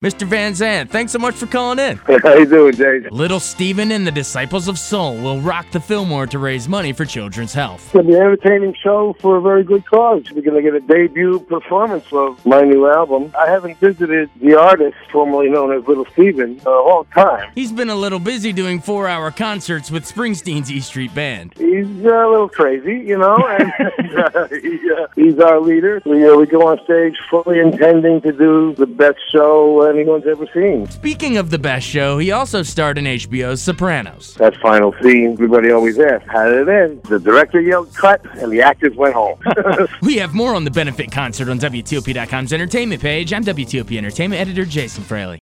Mr. Van Zandt, thanks so much for calling in. How you doing, Jay? Little Steven and the Disciples of Soul will rock the Fillmore to raise money for children's health. It's going to be an entertaining show for a very good cause. We're going to get a debut performance of my new album. I haven't visited the artist, formerly known as Little Steven, a long time. He's been a little busy doing 4-hour concerts with Springsteen's E Street Band. He's a little crazy, you know, and he's our leader. We go on stage fully intending to do the best show anyone's ever seen. Speaking of the best show, he also starred in HBO's Sopranos. That final scene, everybody always asks, how did it end? The director yelled cut, and the actors went home. We have more on the benefit concert on WTOP.com's entertainment page. I'm WTOP Entertainment Editor Jason Fraley.